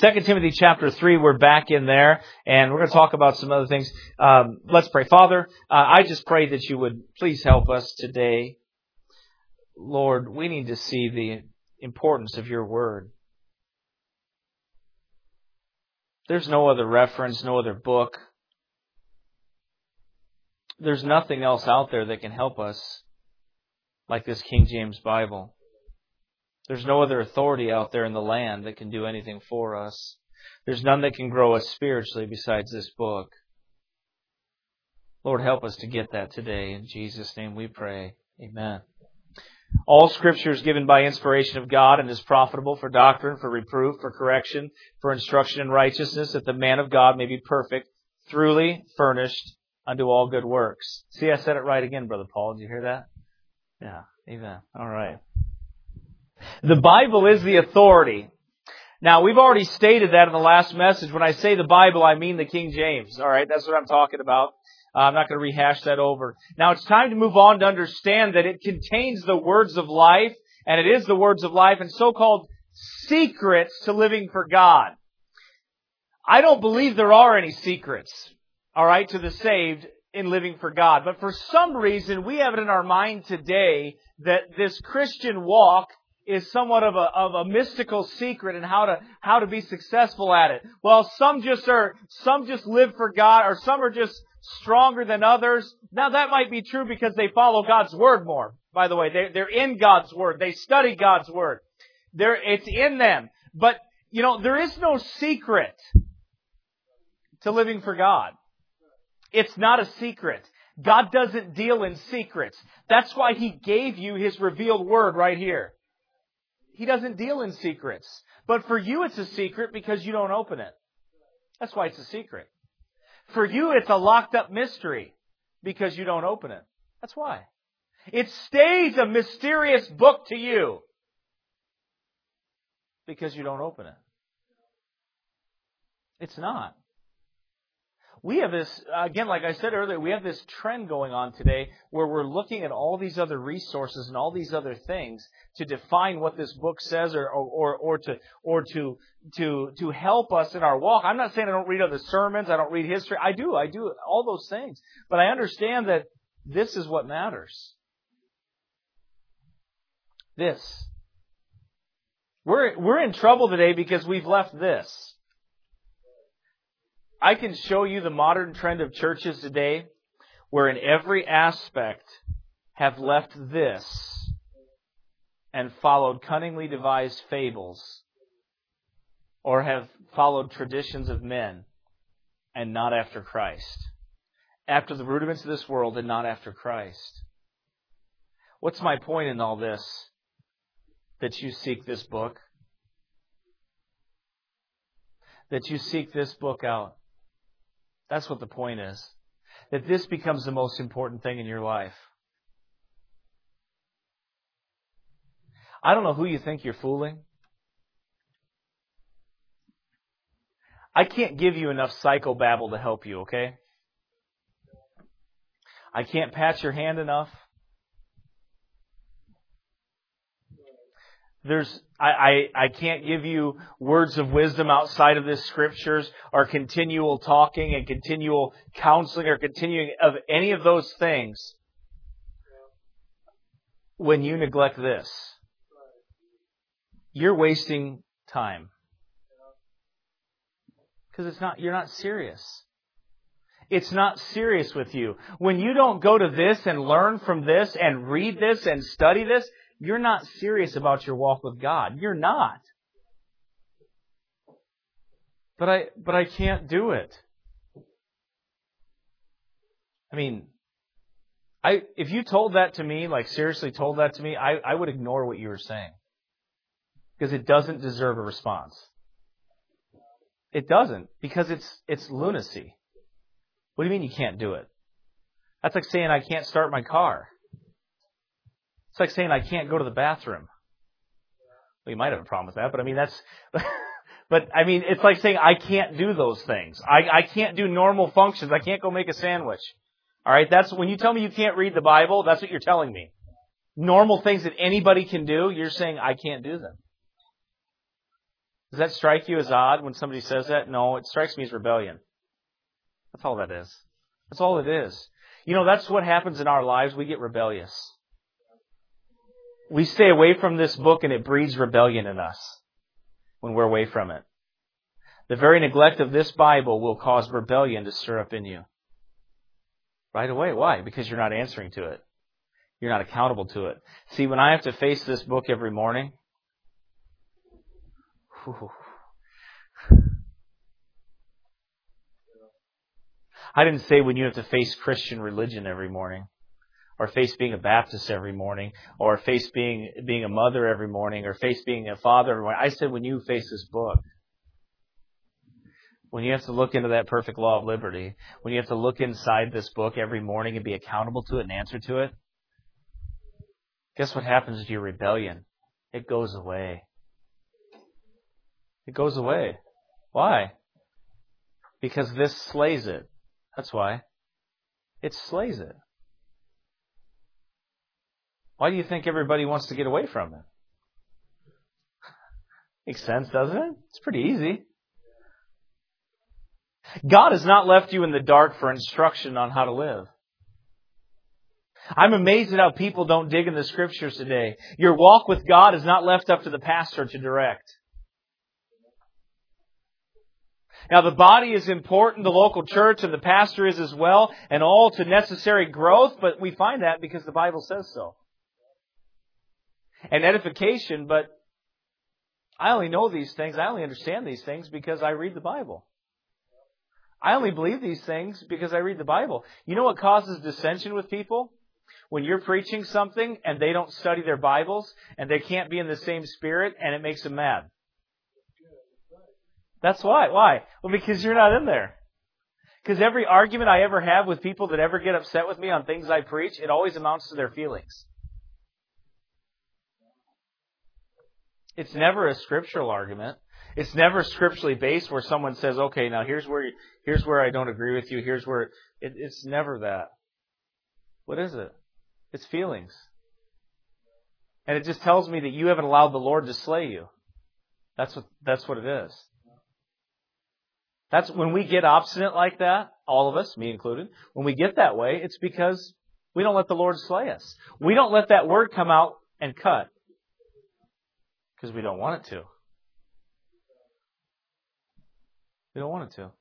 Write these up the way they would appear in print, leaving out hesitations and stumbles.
2 Timothy chapter 3, we're back in there, and we're going to talk about some other things. Let's pray. Father, I just pray that you would please help us today. Lord, we need to see the importance of your word. There's no other reference, no other book. There's nothing else out there that can help us like this King James Bible. There's no other authority out there in the land that can do anything for us. There's none that can grow us spiritually besides this book. Lord, help us to get that today. In Jesus' name we pray. Amen. All Scripture is given by inspiration of God and is profitable for doctrine, for reproof, for correction, for instruction in righteousness, that the man of God may be perfect, thoroughly furnished unto all good works. See, I said it right again, Brother Paul. Did you hear that? Yeah. Amen. All right. The Bible is the authority. Now, we've already stated that in the last message. When I say the Bible, I mean the King James. All right, that's what I'm talking about. I'm not going to rehash that over. Now, it's time to move on to understand that it contains the words of life, and it is the words of life, and so-called secrets to living for God. I don't believe there are any secrets, all right, to the saved in living for God. But for some reason, we have it in our mind today that this Christian walk is somewhat of a mystical secret and how to be successful at it. Well, some just live for God, or some are just stronger than others. Now that might be true because they follow God's Word more. By the way, they're in God's Word. They study God's Word. It's in them. But, there is no secret to living for God. It's not a secret. God doesn't deal in secrets. That's why He gave you His revealed Word right here. He doesn't deal in secrets. But for you, it's a secret because you don't open it. That's why it's a secret. For you, it's a locked up mystery because you don't open it. That's why. It stays a mysterious book to you because you don't open it. It's not. We have this, again, like I said earlier, we have this trend going on today where we're looking at all these other resources and all these other things to define what this book says or to help us in our walk. I'm not saying I don't read other sermons, I don't read history. I do all those things. But I understand that this is what matters. This. We're in trouble today because we've left this. I can show you the modern trend of churches today where in every aspect have left this and followed cunningly devised fables or have followed traditions of men and not after Christ. After the rudiments of this world and not after Christ. What's my point in all this? That you seek this book. That you seek this book out. That's what the point is. That this becomes the most important thing in your life. I don't know who you think you're fooling. I can't give you enough psychobabble to help you, okay? I can't pat your hand enough. I can't give you words of wisdom outside of this scriptures or continual talking and continual counseling or continuing of any of those things when you neglect this. You're wasting time. Because you're not serious. It's not serious with you. When you don't go to this and learn from this and read this and study this, you're not serious about your walk with God. You're not. But I can't do it. I mean, if you told that to me, like seriously told that to me, I would ignore what you were saying. Because it doesn't deserve a response. It doesn't. Because it's lunacy. What do you mean you can't do it? That's like saying I can't start my car. It's like saying I can't go to the bathroom. Well, you might have a problem with that, but I mean, it's like saying I can't do those things. I can't do normal functions. I can't go make a sandwich. All right, that's when you tell me you can't read the Bible, that's what you're telling me. Normal things that anybody can do, you're saying I can't do them. Does that strike you as odd when somebody says that? No, it strikes me as rebellion. That's all that is. That's all it is. You know, that's what happens in our lives. We get rebellious. We stay away from this book and it breeds rebellion in us when we're away from it. The very neglect of this Bible will cause rebellion to stir up in you. Right away. Why? Because you're not answering to it. You're not accountable to it. See, when I have to face this book every morning, I didn't say when you have to face Christian religion every morning, or face being a Baptist every morning, or face being a mother every morning, or face being a father every morning. I said when you face this book. When you have to look into that perfect law of liberty, when you have to look inside this book every morning and be accountable to it and answer to it, guess what happens to your rebellion? It goes away. It goes away. Why? Because this slays it. That's why. It slays it. Why do you think everybody wants to get away from it? Makes sense, doesn't it? It's pretty easy. God has not left you in the dark for instruction on how to live. I'm amazed at how people don't dig in the Scriptures today. Your walk with God is not left up to the pastor to direct. Now, the body is important, the local church and the pastor is as well, and all to necessary growth, but we find that because the Bible says so. And edification, but I only know these things, I only understand these things because I read the Bible. I only believe these things because I read the Bible. You know what causes dissension with people? When you're preaching something and they don't study their Bibles and they can't be in the same spirit and it makes them mad. That's why. Why? Well, because you're not in there. Because every argument I ever have with people that ever get upset with me on things I preach, it always amounts to their feelings. It's never a scriptural argument. It's never scripturally based where someone says, okay, now here's where I don't agree with you. Here's where it's never that. What is it? It's feelings. And it just tells me that you haven't allowed the Lord to slay you. That's what it is. That's when we get obstinate like that, all of us, me included, when we get that way, it's because we don't let the Lord slay us. We don't let that word come out and cut. Because we don't want it to. We don't want it to.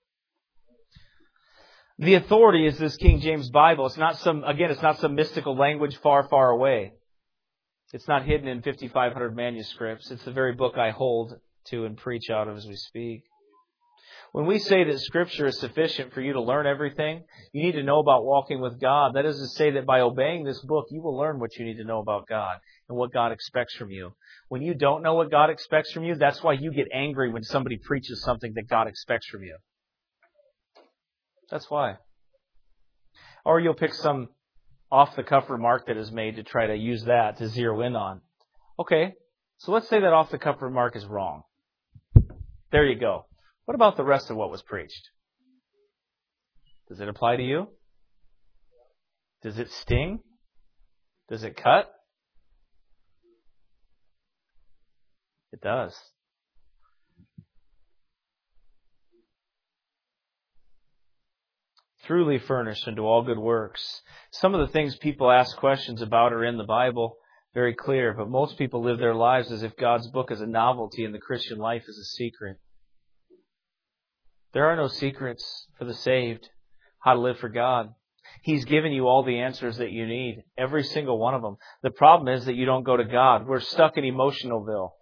The authority is this King James Bible. It's not some mystical language far, far away. It's not hidden in 5,500 manuscripts. It's the very book I hold to and preach out of as we speak. When we say that Scripture is sufficient for you to learn everything, you need to know about walking with God. That is to say that by obeying this book, you will learn what you need to know about God and what God expects from you. When you don't know what God expects from you, that's why you get angry when somebody preaches something that God expects from you. That's why. Or you'll pick some off-the-cuff remark that is made to try to use that to zero in on. Okay, so let's say that off-the-cuff remark is wrong. There you go. What about the rest of what was preached? Does it apply to you? Does it sting? Does it cut? It does. Truly furnished unto all good works. Some of the things people ask questions about are in the Bible, very clear, but most people live their lives as if God's book is a novelty and the Christian life is a secret. There are no secrets for the saved, how to live for God. He's given you all the answers that you need, every single one of them. The problem is that you don't go to God. We're stuck in Emotionalville.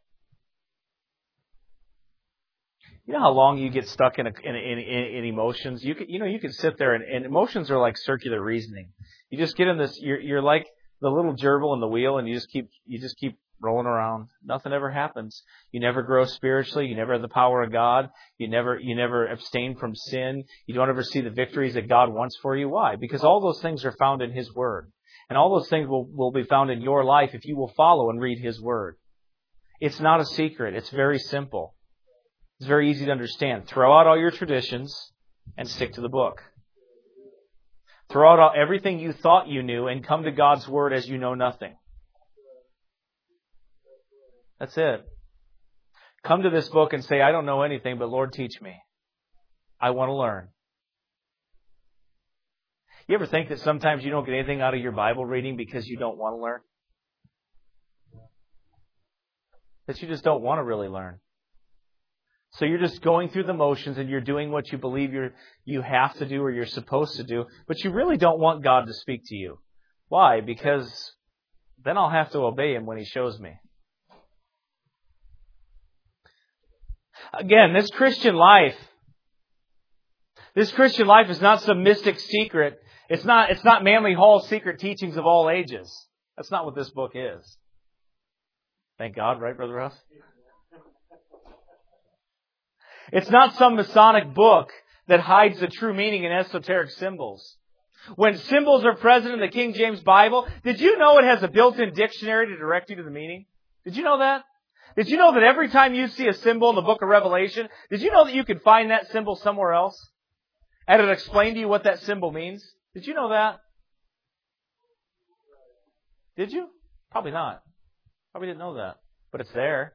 You know how long you get stuck in emotions? You can sit there and emotions are like circular reasoning. You just get in this, you're like the little gerbil in the wheel and you just keep rolling around. Nothing ever happens. You never grow spiritually. You never have the power of God. You never abstain from sin. You don't ever see the victories that God wants for you. Why? Because all those things are found in His Word. And all those things will be found in your life if you will follow and read His Word. It's not a secret. It's very simple. It's very easy to understand. Throw out all your traditions and stick to the book. Throw out everything you thought you knew and come to God's Word as you know nothing. That's it. come to this book and say, I don't know anything, but Lord, teach me. I want to learn. You ever think that sometimes you don't get anything out of your Bible reading because you don't want to learn? That you just don't want to really learn. So you're just going through the motions and you're doing what you believe you have to do or you're supposed to do, but you really don't want God to speak to you. Why? Because then I'll have to obey Him when He shows me. Again, this Christian life is not some mystic secret. It's not Manly Hall's secret teachings of all ages. That's not what this book is. Thank God, right, Brother Russ? It's not some Masonic book that hides the true meaning in esoteric symbols. When symbols are present in the King James Bible, did you know it has a built-in dictionary to direct you to the meaning? Did you know that? Did you know that every time you see a symbol in the book of Revelation, did you know that you can find that symbol somewhere else? And it'll explain to you what that symbol means? Did you know that? Did you? Probably not. Probably didn't know that. But it's there.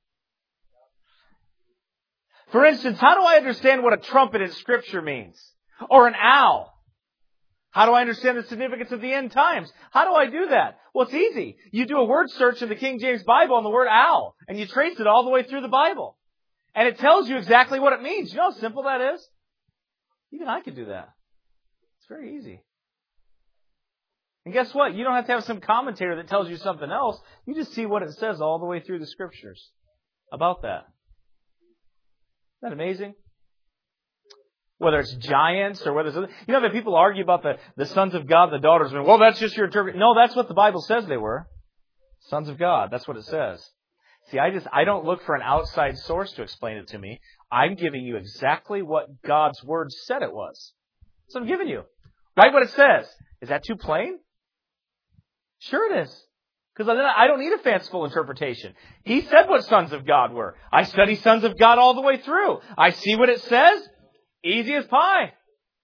For instance, how do I understand what a trumpet in Scripture means? Or an owl? How do I understand the significance of the end times? How do I do that? Well, it's easy. You do a word search in the King James Bible on the word owl, and you trace it all the way through the Bible. And it tells you exactly what it means. You know how simple that is? Even I could do that. It's very easy. And guess what? You don't have to have some commentator that tells you something else. You just see what it says all the way through the Scriptures about that. Isn't that amazing? Whether it's giants or whether it's... You know that people argue about the sons of God and the daughters. Well, that's just your interpretation. No, that's what the Bible says they were. Sons of God. That's what it says. See, I don't look for an outside source to explain it to me. I'm giving you exactly what God's Word said it was. So I'm giving you. Write what it says. Is that too plain? Sure it is. Because I don't need a fanciful interpretation. He said what sons of God were. I study sons of God all the way through. I see what it says. Easy as pie.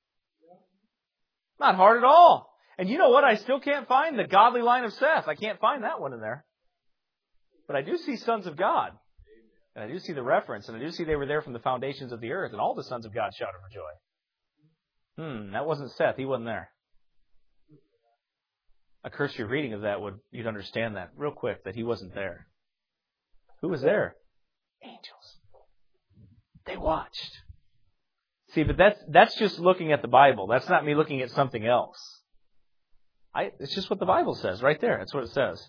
Not hard at all. And you know what? I still can't find the godly line of Seth. I can't find that one in there. But I do see sons of God. And I do see the reference. And I do see they were there from the foundations of the earth. And all the sons of God shouted for joy. That wasn't Seth. He wasn't there. A cursory reading of that you'd understand that real quick, that he wasn't there. Who was there? Angels. They watched. See, but that's just looking at the Bible. That's not me looking at something else. It's just what the Bible says right there. That's what it says.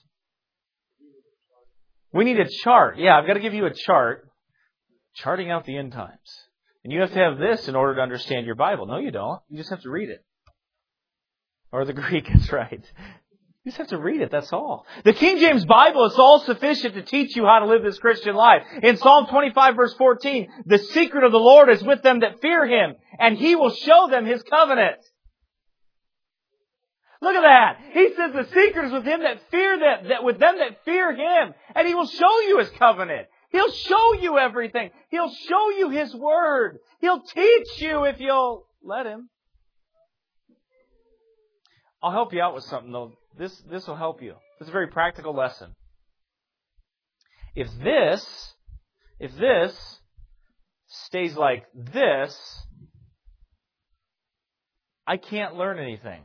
We need a chart. Yeah, I've got to give you a chart. Charting out the end times. And you have to have this in order to understand your Bible. No, you don't. You just have to read it. Or the Greek, that's right. You just have to read it, that's all. The King James Bible is all sufficient to teach you how to live this Christian life. In Psalm 25 verse 14, the secret of the Lord is with them that fear Him, and He will show them His covenant. Look at that. He says the secret is with Him that fear that with them that fear Him, and He will show you His covenant. He'll show you everything. He'll show you His Word. He'll teach you if you'll let Him. I'll help you out with something, though. This will help you. This is a very practical lesson. If this stays like this, I can't learn anything.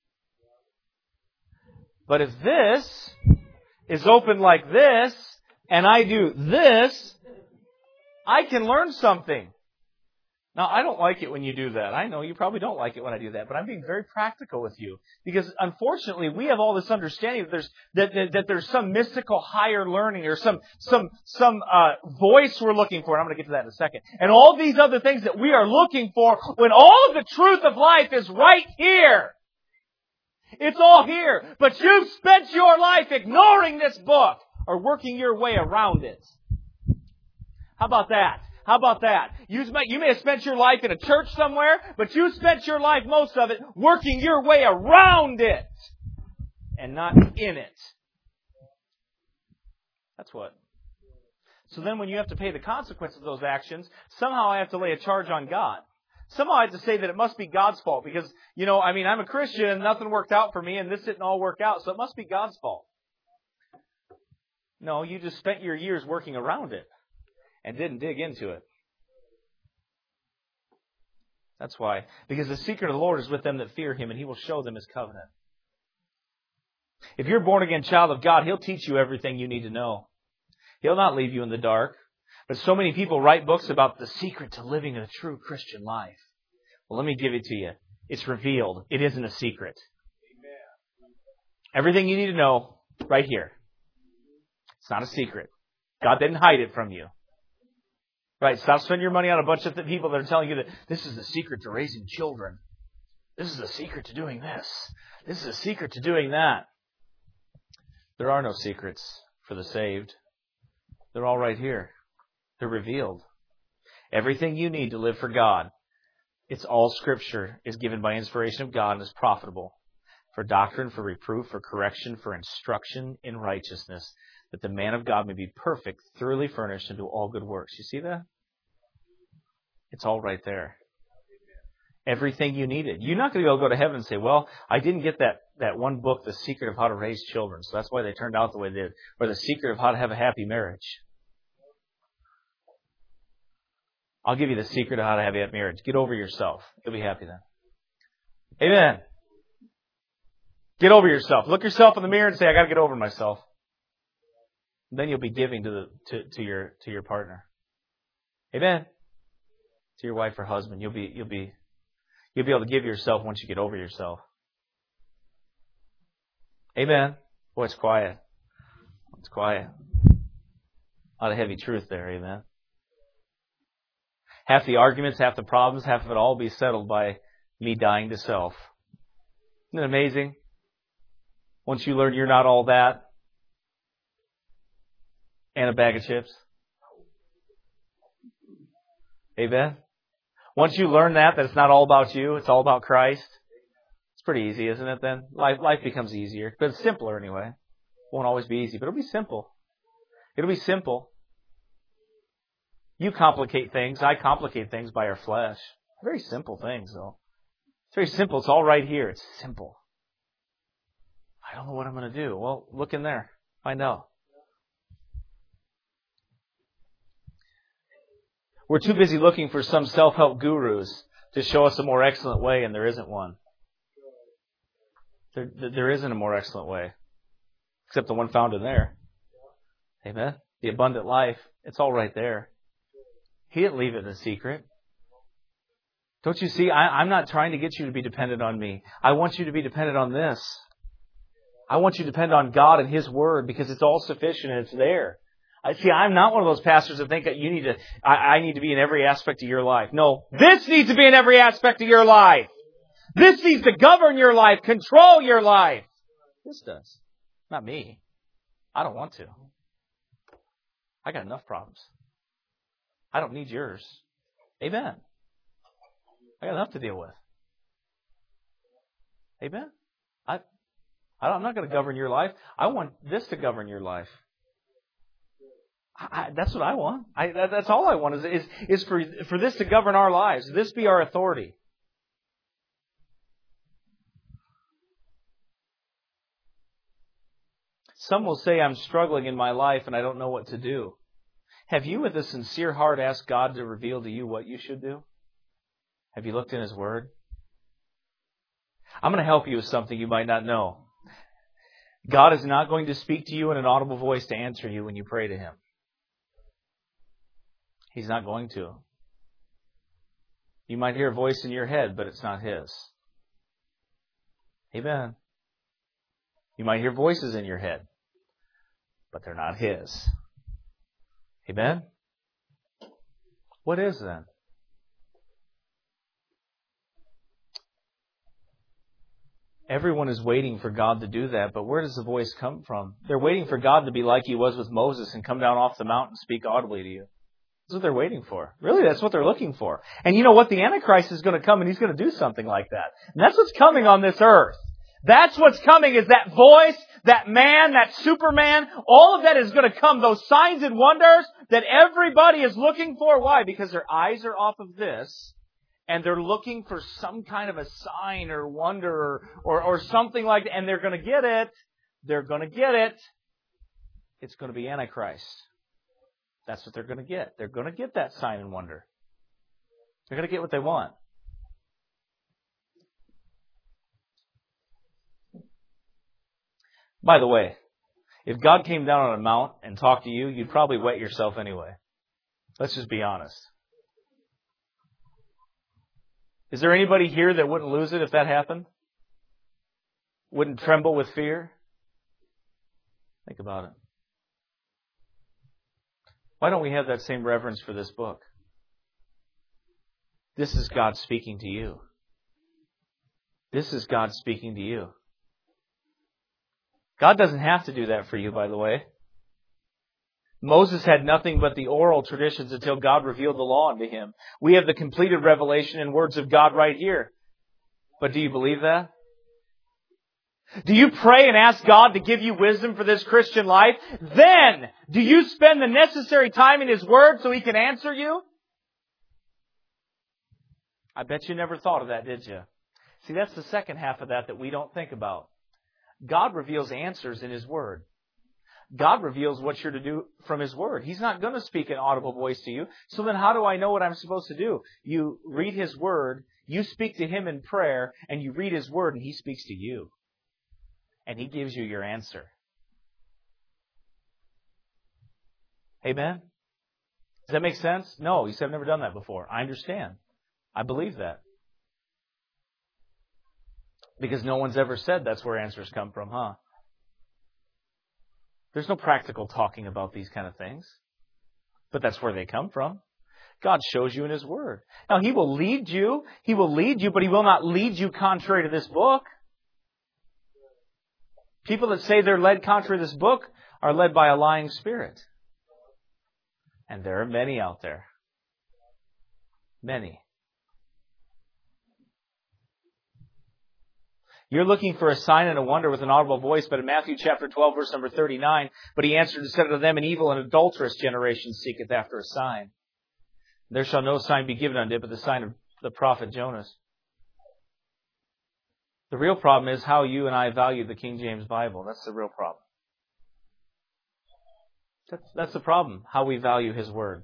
But if this is open like this, and I do this, I can learn something. Now, I don't like it when you do that. I know you probably don't like it when I do that, but I'm being very practical with you. Because, unfortunately, we have all this understanding that there's some mystical higher learning or some voice we're looking for. And I'm going to get to that in a second. And all these other things that we are looking for when all of the truth of life is right here. It's all here. But you've spent your life ignoring this book or working your way around it. How about that? How about that? You may have spent your life in a church somewhere, but you spent your life, most of it, working your way around it and not in it. That's what. So then when you have to pay the consequences of those actions, somehow I have to lay a charge on God. Somehow I have to say that it must be God's fault because, I'm a Christian and nothing worked out for me and this didn't all work out, so it must be God's fault. No, you just spent your years working around it. and didn't dig into it. That's why. Because the secret of the Lord is with them that fear Him, and He will show them His covenant. If you're a born-again child of God, He'll teach you everything you need to know. He'll not leave you in the dark. But so many people write books about the secret to living a true Christian life. Well, let me give it to you. It's revealed. It isn't a secret. Everything you need to know, right here. It's not a secret. God didn't hide it from you. Right? Stop spending your money on a bunch of people that are telling you that this is the secret to raising children. This is the secret to doing this. This is the secret to doing that. There are no secrets for the saved. They're all right here. They're revealed. Everything you need to live for God, it's all Scripture is given by inspiration of God and is profitable for doctrine, for reproof, for correction, for instruction in righteousness, that the man of God may be perfect, thoroughly furnished into all good works. You see that? It's all right there. Everything you needed. You're not going to be able to go to heaven and say, well, I didn't get that one book, The Secret of How to Raise Children, so that's why they turned out the way they did. Or The Secret of How to Have a Happy Marriage. I'll give you the secret of how to have a happy marriage. Get over yourself. You'll be happy then. Amen. Get over yourself. Look yourself in the mirror and say, I got to get over myself. And then you'll be giving to your partner. Amen. To your wife or husband. You'll be able to give yourself once you get over yourself. Amen. Boy, it's quiet. It's quiet. A lot of heavy truth there. Amen. Half the arguments, half the problems, half of it all will be settled by me dying to self. Isn't it amazing? Once you learn you're not all that and a bag of chips. Amen? Once you learn that it's not all about you, it's all about Christ, it's pretty easy, isn't it then? Life becomes easier. But it's simpler anyway. It won't always be easy, but it'll be simple. It'll be simple. You complicate things. I complicate things by our flesh. Very simple things, though. It's very simple. It's all right here. It's simple. I don't know what I'm going to do. Well, look in there. Find out. We're too busy looking for some self-help gurus to show us a more excellent way, and there isn't one. There isn't a more excellent way, except the one found in there. Amen? The abundant life. It's all right there. He didn't leave it in secret. Don't you see? I'm not trying to get you to be dependent on me. I want you to be dependent on this. I want you to depend on God and His Word because it's all sufficient and it's there. I'm not one of those pastors that think that I need to be in every aspect of your life. No, this needs to be in every aspect of your life. This needs to govern your life, control your life. This does. Not me. I don't want to. I got enough problems. I don't need yours. Amen. I got enough to deal with. Amen. I'm not going to govern your life. I want this to govern your life. That's what I want. That's all I want is for this to govern our lives. This be our authority. Some will say, I'm struggling in my life and I don't know what to do. Have you with a sincere heart asked God to reveal to you what you should do? Have you looked in His Word? I'm going to help you with something you might not know. God is not going to speak to you in an audible voice to answer you when you pray to Him. He's not going to. You might hear a voice in your head, but it's not His. Amen. You might hear voices in your head, but they're not His. Amen? What is then? Everyone is waiting for God to do that, but where does the voice come from? They're waiting for God to be like He was with Moses and come down off the mountain and speak audibly to you. That's what they're waiting for. Really, that's what they're looking for. And you know what? The Antichrist is going to come and he's going to do something like that. And that's what's coming on this earth. That's what's coming is that voice, that man, that Superman. All of that is going to come. Those signs and wonders that everybody is looking for. Why? Because their eyes are off of this. And they're looking for some kind of a sign or wonder or something like that. And they're going to get it. They're going to get it. It's going to be Antichrist. That's what they're going to get. They're going to get that sign and wonder. They're going to get what they want. By the way, if God came down on a mount and talked to you, you'd probably wet yourself anyway. Let's just be honest. Is there anybody here that wouldn't lose it if that happened? Wouldn't tremble with fear? Think about it. Why don't we have that same reverence for this book? This is God speaking to you. This is God speaking to you. God doesn't have to do that for you, by the way. Moses had nothing but the oral traditions until God revealed the law unto him. We have the completed revelation and words of God right here. But do you believe that? Do you pray and ask God to give you wisdom for this Christian life? Then, do you spend the necessary time in His Word so He can answer you? I bet you never thought of that, did you? See, that's the second half of that we don't think about. God reveals answers in His Word. God reveals what you're to do from His Word. He's not going to speak an audible voice to you. So then how do I know what I'm supposed to do? You read His Word, you speak to Him in prayer, and you read His Word, and He speaks to you. And He gives you your answer. Amen? Does that make sense? No, you said I've never done that before. I understand. I believe that. Because no one's ever said that's where answers come from, huh? There's no practical talking about these kind of things. But that's where they come from. God shows you in His Word. Now, He will lead you. He will lead you, but He will not lead you contrary to this book. People that say they're led contrary to this book are led by a lying spirit. And there are many out there. Many. You're looking for a sign and a wonder with an audible voice, but in Matthew chapter 12, verse number 39, but He answered and said unto them, an evil and adulterous generation seeketh after a sign. There shall no sign be given unto it, but the sign of the prophet Jonas. The real problem is how you and I value the King James Bible. That's the real problem. That's the problem, how we value His Word.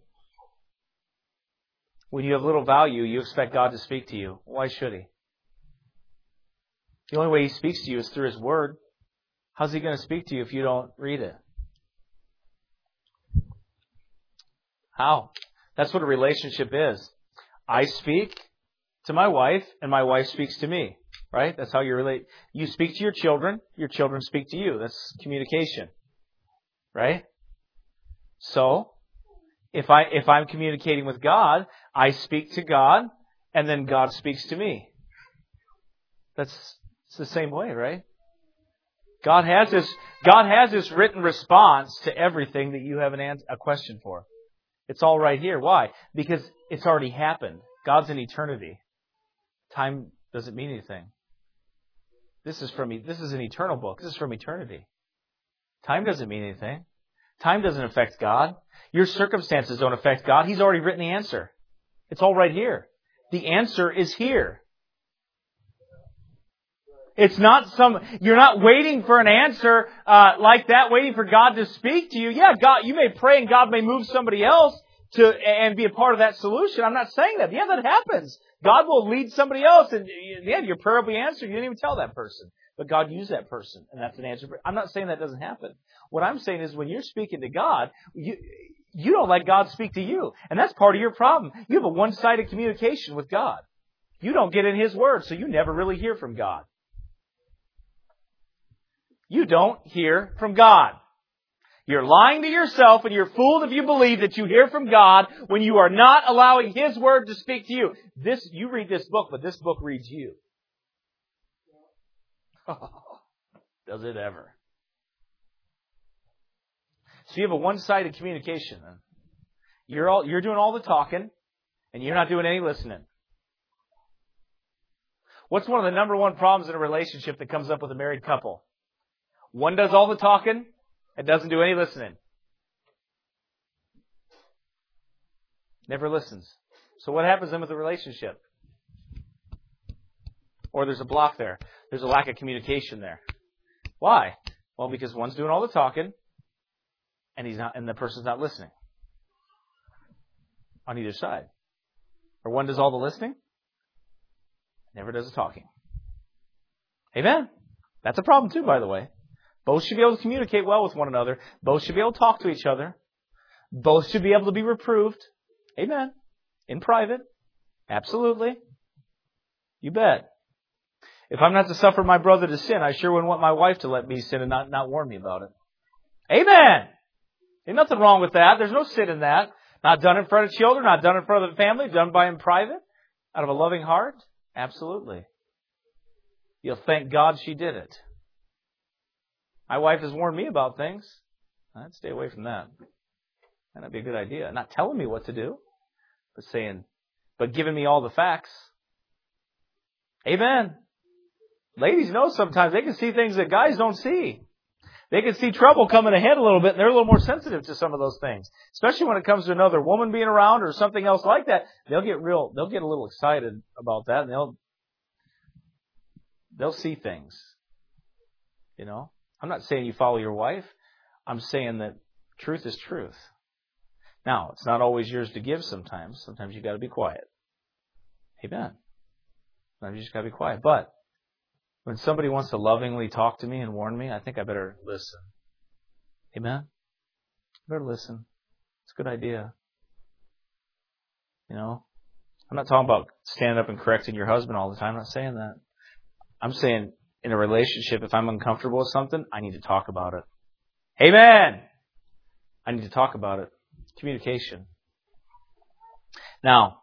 When you have little value, you expect God to speak to you. Why should He? The only way He speaks to you is through His Word. How's He going to speak to you if you don't read it? How? That's what a relationship is. I speak to my wife, and my wife speaks to me. Right? That's how you relate. You speak to your children speak to you. That's communication. Right? So, if I'm communicating with God, I speak to God, and then God speaks to me. It's the same way, right? God has this written response to everything that you have a question for. It's all right here. Why? Because it's already happened. God's in eternity. Time doesn't mean anything. This is an eternal book. This is from eternity. Time doesn't mean anything. Time doesn't affect God. Your circumstances don't affect God. He's already written the answer. It's all right here. The answer is here. It's not you're not waiting for an answer like that, waiting for God to speak to you. Yeah, God, you may pray and God may move somebody else and be a part of that solution. I'm not saying that. Yeah, that happens. God will lead somebody else, and yeah, your prayer will be answered. You didn't even tell that person, but God used that person, and that's an answer. I'm not saying that doesn't happen. What I'm saying is when you're speaking to God, you don't let God speak to you, and that's part of your problem. You have a one-sided communication with God. You don't get in His Word, so you never really hear from God. You don't hear from God. You're lying to yourself, and you're fooled if you believe that you hear from God when you are not allowing His Word to speak to you. You read this book, but this book reads you. Does it ever? So you have a one-sided communication. You're doing all the talking, and you're not doing any listening. What's one of the number one problems in a relationship that comes up with a married couple? One does all the talking and doesn't do any listening. Never listens. So what happens then with the relationship? Or there's a block there. There's a lack of communication there. Why? Well, because one's doing all the talking and the person's not listening. on either side. Or one does all the listening, never does the talking. Amen? That's a problem too, by the way. Both should be able to communicate well with one another. Both should be able to talk to each other. Both should be able to be reproved. Amen. In private. Absolutely. You bet. If I'm not to suffer my brother to sin, I sure wouldn't want my wife to let me sin and not warn me about it. Amen. Ain't nothing wrong with that. There's no sin in that. Not done in front of children, not done in front of the family, done by in private, out of a loving heart. Absolutely. You'll thank God she did it. My wife has warned me about things. I'd stay away from that. That'd be a good idea. Not telling me what to do, but giving me all the facts. Amen. Ladies know sometimes they can see things that guys don't see. They can see trouble coming ahead a little bit, and they're a little more sensitive to some of those things. Especially when it comes to another woman being around or something else like that. They'll get a little excited about that, and they'll see things. You know? I'm not saying you follow your wife. I'm saying that truth is truth. Now, it's not always yours to give sometimes. Sometimes you got to be quiet. Amen. Sometimes you just got to be quiet. But when somebody wants to lovingly talk to me and warn me, I think I better listen. Amen? I better listen. It's a good idea. You know? I'm not talking about standing up and correcting your husband all the time. I'm not saying that. I'm saying in a relationship, if I'm uncomfortable with something, I need to talk about it. Amen! I need to talk about it. Communication. Now,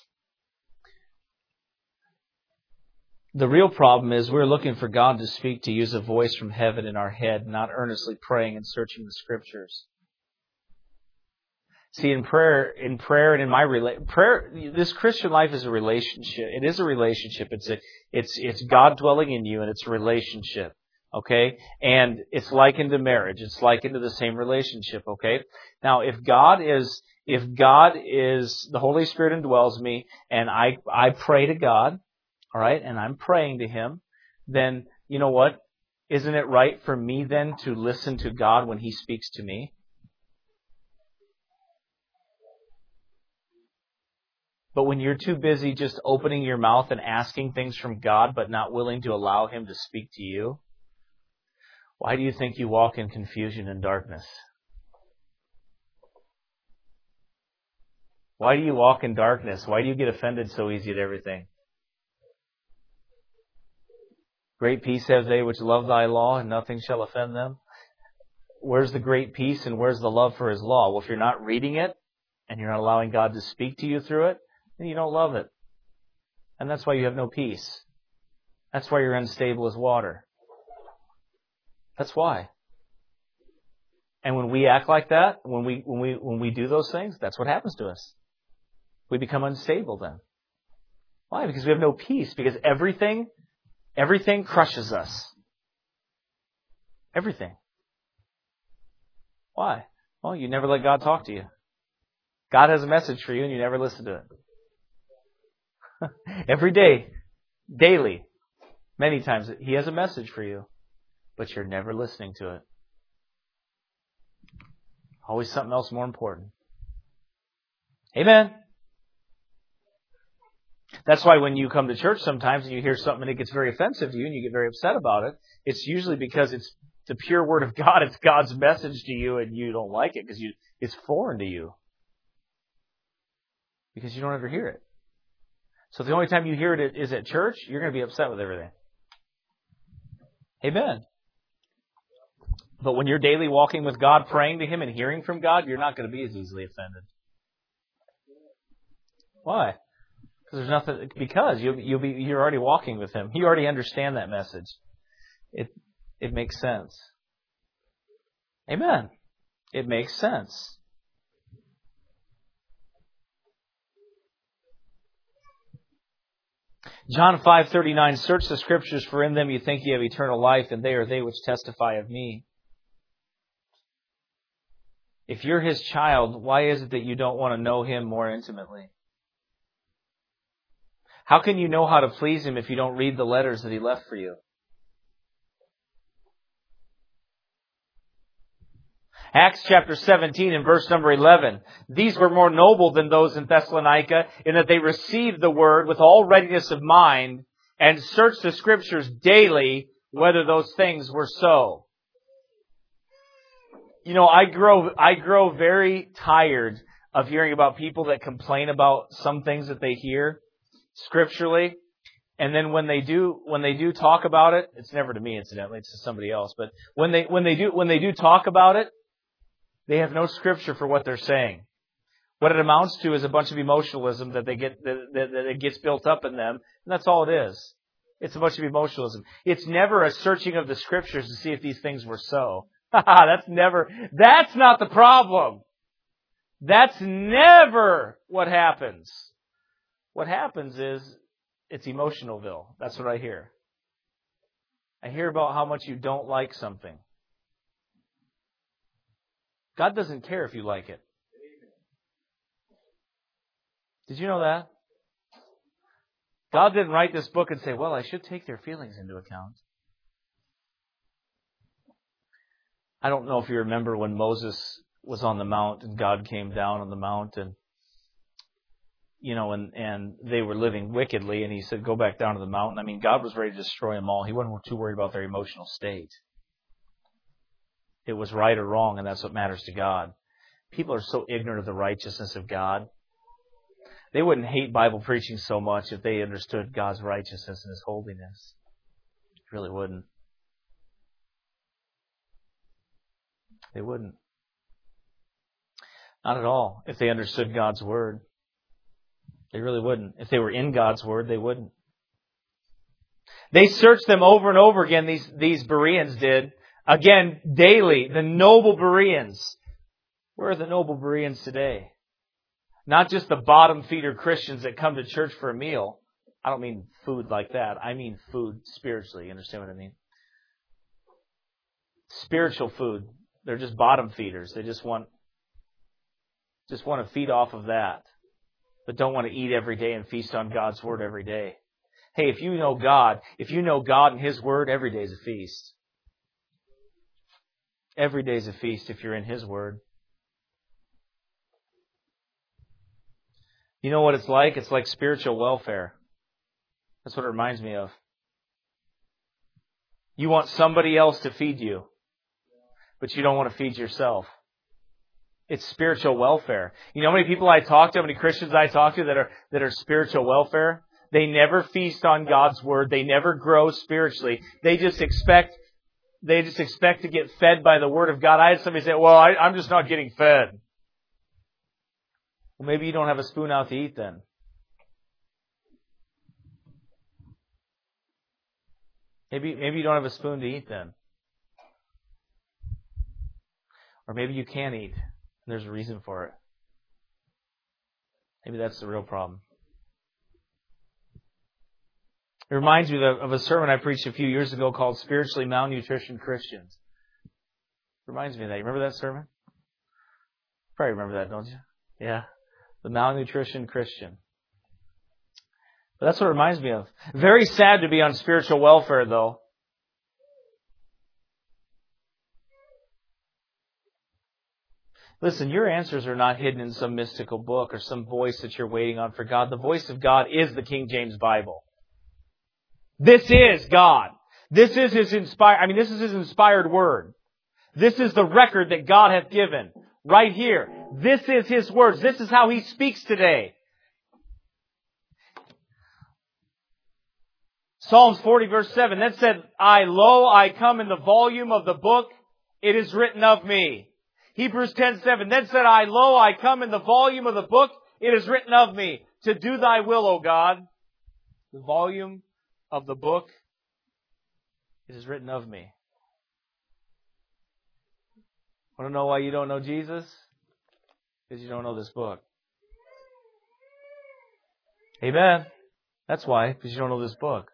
the real problem is we're looking for God to speak, to use a voice from heaven in our head, not earnestly praying and searching the Scriptures. See, in prayer and in my prayer, this Christian life is a relationship. It is a relationship. It's God dwelling in you, and it's a relationship. Okay? And it's likened to marriage. It's likened to the same relationship. Okay? Now, if God is the Holy Spirit indwells me, and I pray to God, all right, and I'm praying to Him, then you know what? Isn't it right for me then to listen to God when He speaks to me? But when you're too busy just opening your mouth and asking things from God, but not willing to allow Him to speak to you, why do you think you walk in confusion and darkness? Why do you walk in darkness? Why do you get offended so easy at everything? Great peace have they which love thy law, and nothing shall offend them. Where's the great peace and where's the love for His law? Well, if you're not reading it and you're not allowing God to speak to you through it, then you don't love it. And that's why you have no peace. That's why you're unstable as water. That's why. And when we act like that, when we do those things, that's what happens to us. We become unstable then. Why? Because we have no peace. Because everything crushes us. Everything. Why? Well, you never let God talk to you. God has a message for you and you never listen to it. Every day, daily, many times, He has a message for you, but you're never listening to it. Always something else more important. Amen. That's why when you come to church sometimes and you hear something and it gets very offensive to you and you get very upset about it, it's usually because it's the pure Word of God. It's God's message to you and you don't like it because it's foreign to you. Because you don't ever hear it. So the only time you hear it is at church, you're going to be upset with everything. Amen. But when you're daily walking with God, praying to Him and hearing from God, you're not going to be as easily offended. Why? Because you're already walking with Him. You already understand that message. It makes sense. Amen. It makes sense. John 5:39, search the Scriptures, for in them you think you have eternal life, and they are they which testify of me. If you're His child, why is it that you don't want to know Him more intimately? How can you know how to please Him if you don't read the letters that He left for you? Acts chapter 17 and verse number 11. These were more noble than those in Thessalonica in that they received the word with all readiness of mind and searched the Scriptures daily whether those things were so. You know, I grow very tired of hearing about people that complain about some things that they hear scripturally. And then when they do talk about it, it's never to me, incidentally, it's to somebody else. But when they do talk about it, they have no scripture for what they're saying. What it amounts to is a bunch of emotionalism that it gets built up in them, and that's all it is. It's a bunch of emotionalism. It's never a searching of the Scriptures to see if these things were so. That's not the problem. That's never what happens. What happens is it's emotionalville. That's what I hear. I hear about how much you don't like something. God doesn't care if you like it. Did you know that? God didn't write this book and say, well, I should take their feelings into account. I don't know if you remember when Moses was on the mount and God came down on the mount and they were living wickedly and He said, go back down to the mountain. I mean, God was ready to destroy them all. He wasn't too worried about their emotional state. It was right or wrong, and that's what matters to God. People are so ignorant of the righteousness of God. They wouldn't hate Bible preaching so much if they understood God's righteousness and His holiness. They really wouldn't. They wouldn't. Not at all. If they understood God's Word. They really wouldn't. If they were in God's Word, they wouldn't. They searched them over and over again, these Bereans did. Again, daily. The noble Bereans. Where are the noble Bereans today? Not just the bottom feeder Christians that come to church for a meal. I don't mean food like that. I mean food spiritually. You understand what I mean? Spiritual food. They're just bottom feeders. They just want to feed off of that. But don't want to eat every day and feast on God's Word every day. Hey, if you know God and His Word, every day is a feast. Every day is a feast if you're in His Word. You know what it's like? It's like spiritual welfare. That's what it reminds me of. You want somebody else to feed you, but you don't want to feed yourself. It's spiritual welfare. You know how many people I talk to, how many Christians I talk to that are spiritual welfare? They never feast on God's Word. They never grow spiritually. They just expect to get fed by the Word of God. I had somebody say, well, I'm just not getting fed. Well, maybe you don't have a spoon out to eat then. Maybe you don't have a spoon to eat then. Or maybe you can't eat, and there's a reason for it. Maybe that's the real problem. It reminds me of a sermon I preached a few years ago called Spiritually Malnutrition Christians. It reminds me of that. You remember that sermon? Probably remember that, don't you? Yeah. The malnutrition Christian. But that's what it reminds me of. Very sad to be on spiritual welfare, though. Listen, your answers are not hidden in some mystical book or some voice that you're waiting on for God. The voice of God is the King James Bible. This is God. This is His inspired word. This is the record that God hath given. Right here. This is His words. This is how He speaks today. Psalms 40 verse 7. Then said, I come in the volume of the book. It is written of me. Hebrews 10:7. Then said I come in the volume of the book. It is written of me. To do Thy will, O God. The volume of the book. It is written of me. Want to know why you don't know Jesus? Because you don't know this book. Amen. That's why, because you don't know this book.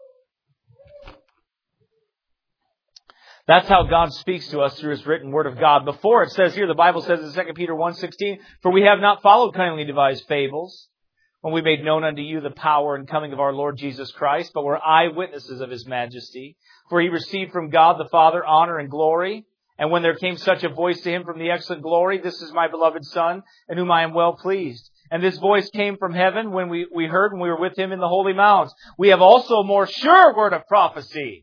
That's how God speaks to us through His written Word of God. Before it says here, the Bible says in 2 Peter 1:16, for we have not followed cunningly devised fables, when we made known unto you the power and coming of our Lord Jesus Christ, but were eyewitnesses of His majesty. For He received from God the Father honor and glory, And when there came such a voice to him from the excellent glory, "This is my beloved Son, in whom I am well pleased." And this voice came from heaven when we heard when we were with him in the holy mounts. We have also a more sure word of prophecy.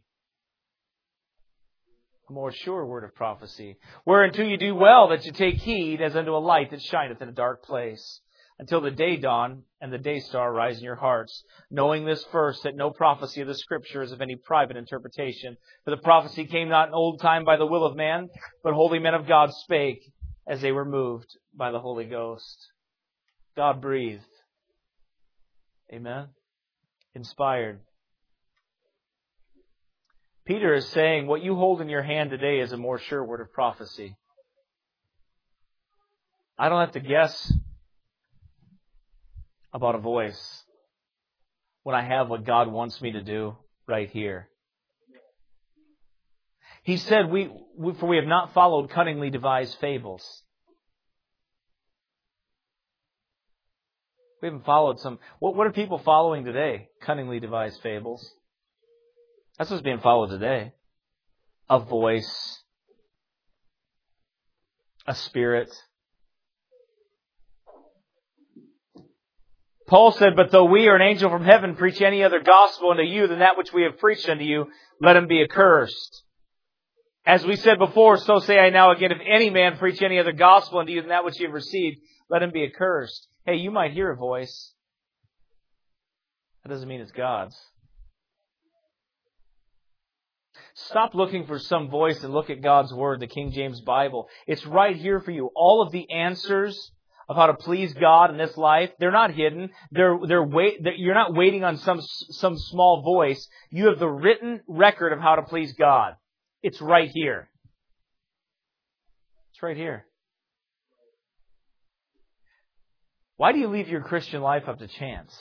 A more sure word of prophecy. Whereunto you do well that you take heed as unto a light that shineth in a dark place, until the day dawn and the day star rise in your hearts, knowing this first, that no prophecy of the Scripture is of any private interpretation. For the prophecy came not in old time by the will of man, but holy men of God spake as they were moved by the Holy Ghost. God breathed. Amen. Inspired. Peter is saying what you hold in your hand today is a more sure word of prophecy. I don't have to guess about a voice when I have what God wants me to do right here. He said, for we have not followed cunningly devised fables. We haven't followed some... What are people following today? Cunningly devised fables. That's what's being followed today. A voice. A spirit. Paul said, "But though we or an angel from heaven preach any other gospel unto you than that which we have preached unto you, let him be accursed. As we said before, so say I now again, if any man preach any other gospel unto you than that which you have received, let him be accursed." Hey, you might hear a voice. That doesn't mean it's God's. Stop looking for some voice and look at God's Word, the King James Bible. It's right here for you. All of the answers of how to please God in this life, they're not hidden. You're not waiting on some small voice. You have the written record of how to please God. It's right here. It's right here. Why do you leave your Christian life up to chance?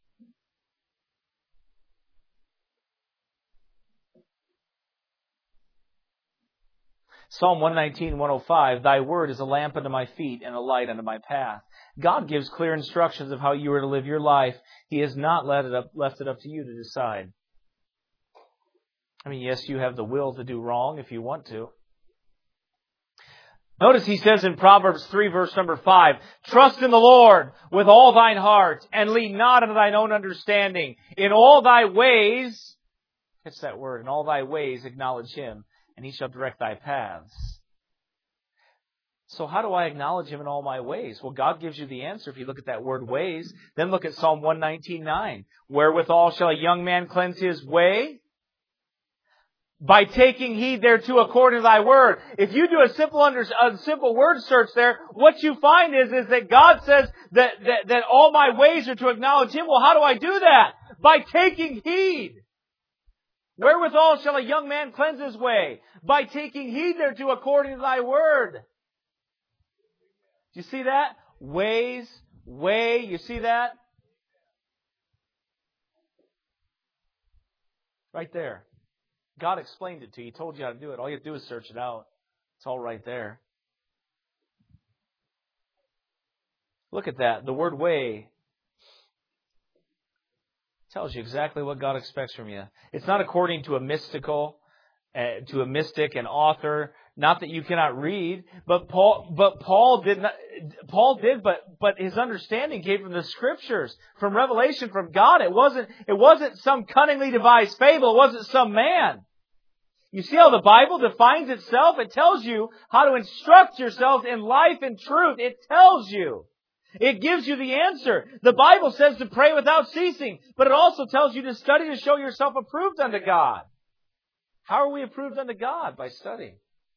Psalm 119, 105, "Thy word is a lamp unto my feet and a light unto my path." God gives clear instructions of how you are to live your life. He has not left it up to you to decide. I mean, yes, you have the will to do wrong if you want to. Notice he says in Proverbs 3, verse number 5, "Trust in the Lord with all thine heart, and lean not unto thine own understanding. In all thy ways," catch that word, "in all thy ways acknowledge him, and he shall direct thy paths." So how do I acknowledge him in all my ways? Well, God gives you the answer if you look at that word ways. Then look at Psalm 119:9. "Wherewithal shall a young man cleanse his way? By taking heed thereto according to thy word." If you do a simple word search there, what you find is that God says that all my ways are to acknowledge him. Well, how do I do that? By taking heed. "Wherewithal shall a young man cleanse his way? By taking heed thereto according to thy word." Do you see that? Ways, way, you see that? Right there. God explained it to you. He told you how to do it. All you have to do is search it out. It's all right there. Look at that. The word way tells you exactly what God expects from you. It's not according to a mystic, an author. Not that you cannot read, but Paul did, but his understanding came from the Scriptures, from revelation from God. It wasn't some cunningly devised fable. It wasn't some man. You see how the Bible defines itself? It tells you how to instruct yourself in life and truth. It tells you. It gives you the answer. The Bible says to pray without ceasing, but it also tells you to study to show yourself approved unto God. How are we approved unto God? By studying.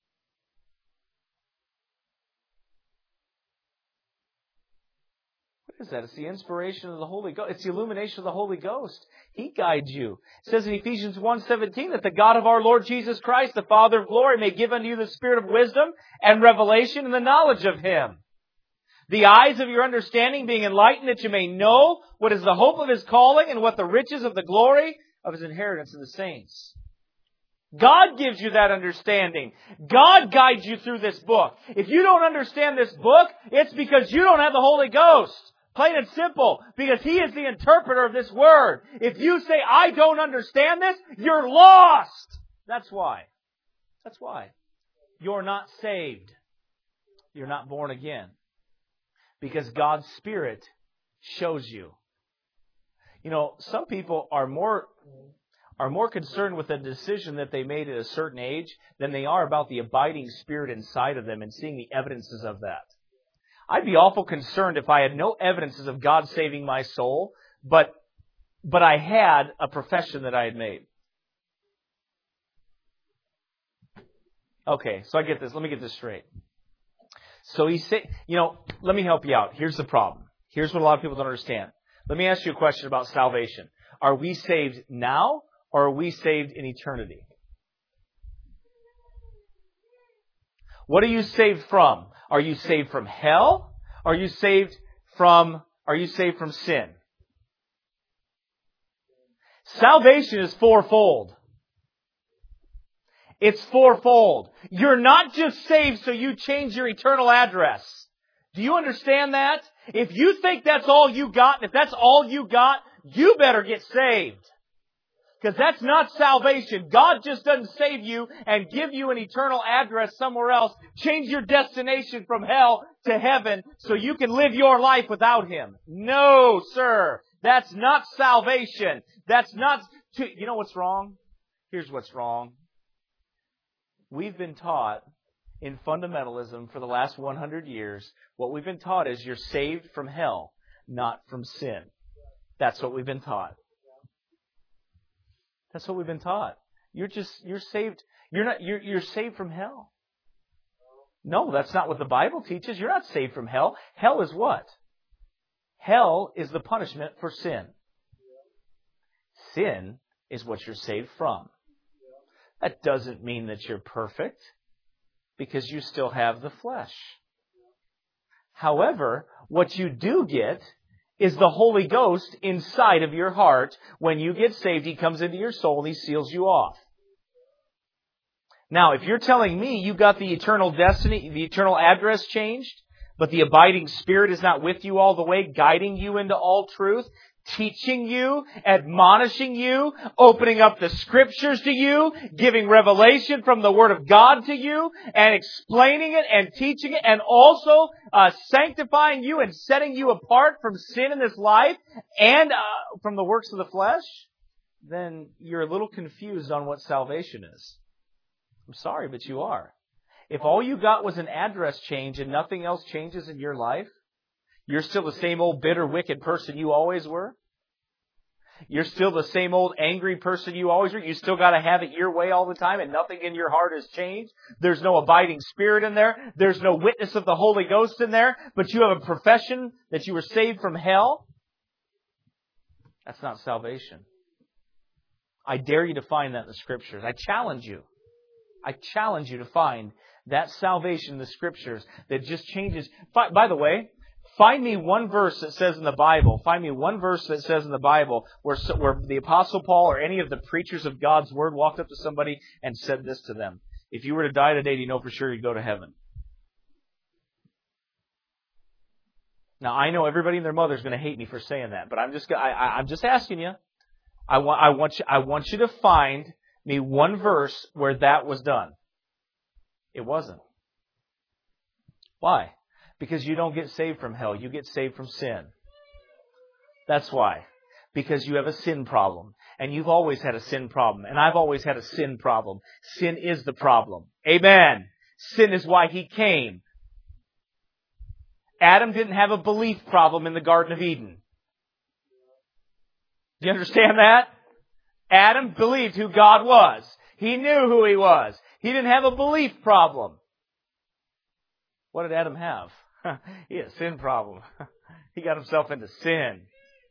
What is that? It's the inspiration of the Holy Ghost. It's the illumination of the Holy Ghost. He guides you. It says in Ephesians 1:17 that the God of our Lord Jesus Christ, the Father of glory, may give unto you the spirit of wisdom and revelation and the knowledge of Him. The eyes of your understanding being enlightened, that you may know what is the hope of His calling and what the riches of the glory of His inheritance in the saints. God gives you that understanding. God guides you through this book. If you don't understand this book, it's because you don't have the Holy Ghost. Plain and simple. Because He is the interpreter of this Word. If you say, I don't understand this, you're lost. That's why. That's why. you're not saved. You're not born again. Because God's Spirit shows you. You know, some people are more concerned with a decision that they made at a certain age than they are about the abiding Spirit inside of them and seeing the evidences of that. I'd be awful concerned if I had no evidences of God saving my soul, but I had a profession that I had made. Okay, so I get this. Let me get this straight. So he said, let me help you out. Here's the problem. Here's what a lot of people don't understand. Let me ask you a question about salvation. Are we saved now or are we saved in eternity? What are you saved from? Are you saved from hell? Are you saved from sin? Salvation is fourfold. It's fourfold. You're not just saved so you change your eternal address. Do you understand that? If you think that's all you got, and if that's all you got, you better get saved. Because that's not salvation. God just doesn't save you and give you an eternal address somewhere else. Change your destination from hell to heaven so you can live your life without Him. No, sir. That's not salvation. That's not... You know what's wrong? Here's what's wrong. We've been taught in fundamentalism for the last 100 years, what we've been taught is you're saved from hell, not from sin. That's what we've been taught. That's what we've been taught. You're saved. You're saved from hell. No, that's not what the Bible teaches. You're not saved from hell. Hell is what? Hell is the punishment for sin. Sin is what you're saved from. That doesn't mean that you're perfect, because you still have the flesh. However, what you do get is the Holy Ghost inside of your heart. When you get saved, He comes into your soul and He seals you off. Now, if you're telling me you got the eternal destiny, the eternal address changed, but the abiding Spirit is not with you all the way, guiding you into all truth, teaching you, admonishing you, opening up the Scriptures to you, giving revelation from the Word of God to you, and explaining it and teaching it, and also sanctifying you and setting you apart from sin in this life and from the works of the flesh, then you're a little confused on what salvation is. I'm sorry, but you are. If all you got was an address change and nothing else changes in your life, you're still the same old bitter, wicked person you always were. You're still the same old angry person you always were. You still got to have it your way all the time and nothing in your heart has changed. There's no abiding Spirit in there. There's no witness of the Holy Ghost in there. But you have a profession that you were saved from hell. That's not salvation. I dare you to find that in the Scriptures. I challenge you. I challenge you to find that salvation in the Scriptures that just changes. By the way, find me one verse that says in the Bible, where the Apostle Paul or any of the preachers of God's Word walked up to somebody and said this to them. If you were to die today, do you know for sure you'd go to heaven? Now, I know everybody and their mother is going to hate me for saying that, but I'm just asking you. I want you to find me one verse where that was done. It wasn't. Why? Because you don't get saved from hell. You get saved from sin. That's why. Because you have a sin problem. And you've always had a sin problem. And I've always had a sin problem. Sin is the problem. Amen. Sin is why He came. Adam didn't have a belief problem in the Garden of Eden. Do you understand that? Adam believed who God was. He knew who He was. He didn't have a belief problem. What did Adam have? He had a sin problem. He got himself into sin.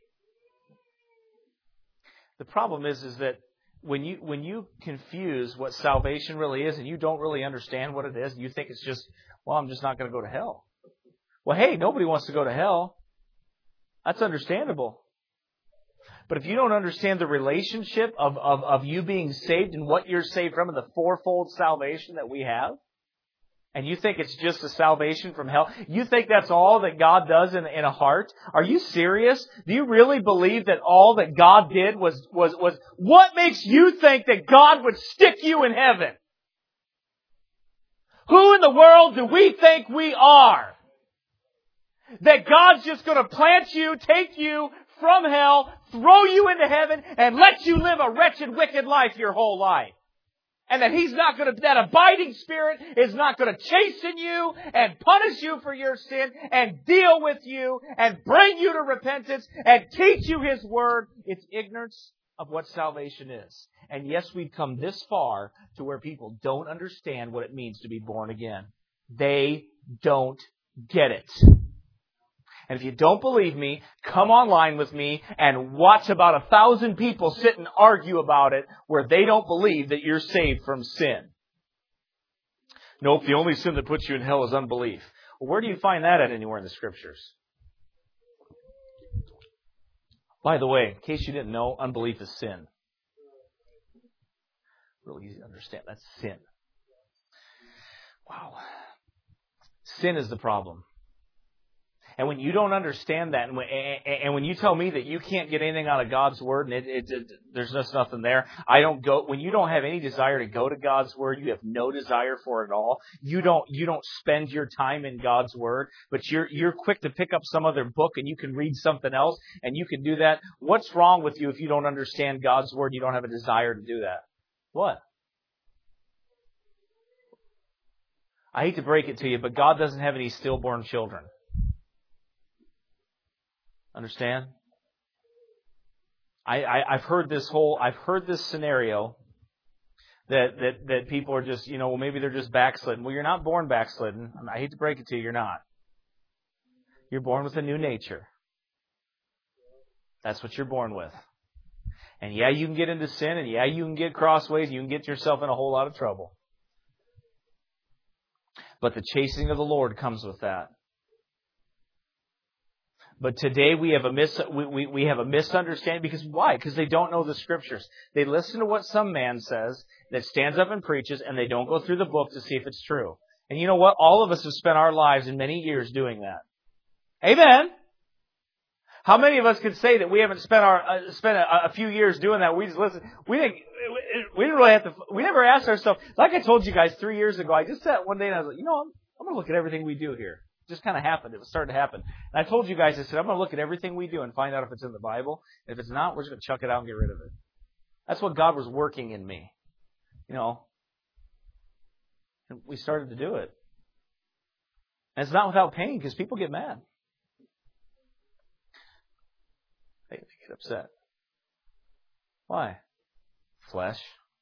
The problem is that when you confuse what salvation really is and you don't really understand what it is, and you think it's just, well, I'm just not going to go to hell. Well, hey, nobody wants to go to hell. That's understandable. But if you don't understand the relationship of you being saved and what you're saved from and the fourfold salvation that we have, and you think it's just a salvation from hell, you think that's all that God does in a heart? Are you serious? Do you really believe that all that God did was what makes you think that God would stick you in heaven? Who in the world do we think we are? That God's just going to plant you, take you from hell, throw you into heaven, and let you live a wretched, wicked life your whole life. And that He's not going to, that abiding Spirit is not going to chasten you and punish you for your sin and deal with you and bring you to repentance and teach you His Word. It's ignorance of what salvation is. And yes, we've come this far to where people don't understand what it means to be born again. They don't get it. And if you don't believe me, come online with me and watch about 1,000 people sit and argue about it where they don't believe that you're saved from sin. Nope, the only sin that puts you in hell is unbelief. Well, where do you find that at anywhere in the Scriptures? By the way, in case you didn't know, unbelief is sin. Really easy to understand. That's sin. Wow. Sin is the problem. And when you don't understand that, and when you tell me that you can't get anything out of God's Word, and there's just nothing there, when you don't have any desire to go to God's Word, you have no desire for it at all. You don't spend your time in God's Word, but you're quick to pick up some other book and you can read something else and you can do that. What's wrong with you if you don't understand God's Word? You don't have a desire to do that. What? I hate to break it to you, but God doesn't have any stillborn children. Understand? I've heard this scenario that people are just, well, maybe they're just backslidden. Well, you're not born backslidden. I hate to break it to you, you're not. You're born with a new nature. That's what you're born with. And yeah, you can get into sin, and yeah, you can get crossways, you can get yourself in a whole lot of trouble. But the chastening of the Lord comes with that. But today we have a misunderstanding. Because why? Because they don't know the Scriptures. They listen to what some man says that stands up and preaches, and they don't go through the book to see if it's true. And you know what? All of us have spent our lives in many years doing that. Amen. How many of us could say that we haven't spent a few years doing that? We just listen. We didn't really have to. We never asked ourselves. Like I told you guys 3 years ago, I just sat one day and I was like, I'm going to look at everything we do here. Just kind of happened. It was starting to happen. And I told you guys, I said, I'm going to look at everything we do and find out if it's in the Bible. If it's not, we're just going to chuck it out and get rid of it. That's what God was working in me. And we started to do it. And it's not without pain, because people get mad. They get upset. Why? Flesh.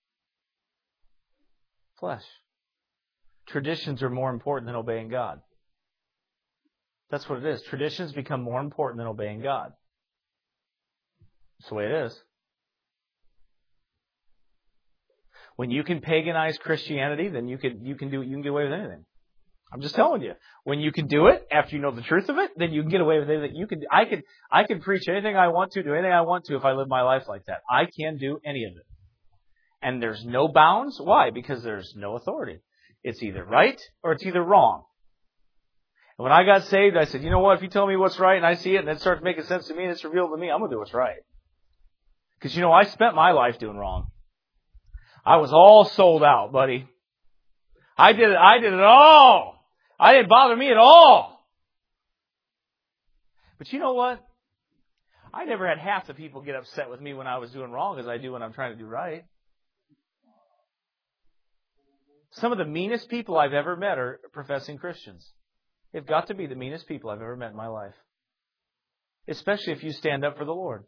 Traditions are more important than obeying God. That's what it is. Traditions become more important than obeying God. That's the way it is. When you can paganize Christianity, then you can get away with anything. I'm just telling you. When you can do it after you know the truth of it, then you can get away with anything. I can preach anything I want to, do anything I want to if I live my life like that. I can do any of it. And there's no bounds. Why? Because there's no authority. It's either right or it's either wrong. And when I got saved, I said, you know what? If you tell me what's right and I see it and it starts making sense to me and it's revealed to me, I'm going to do what's right. Because, I spent my life doing wrong. I was all sold out, buddy. I did it all. I didn't bother me at all. But you know what? I never had half the people get upset with me when I was doing wrong as I do when I'm trying to do right. Some of the meanest people I've ever met are professing Christians. They've got to be the meanest people I've ever met in my life. Especially if you stand up for the Lord.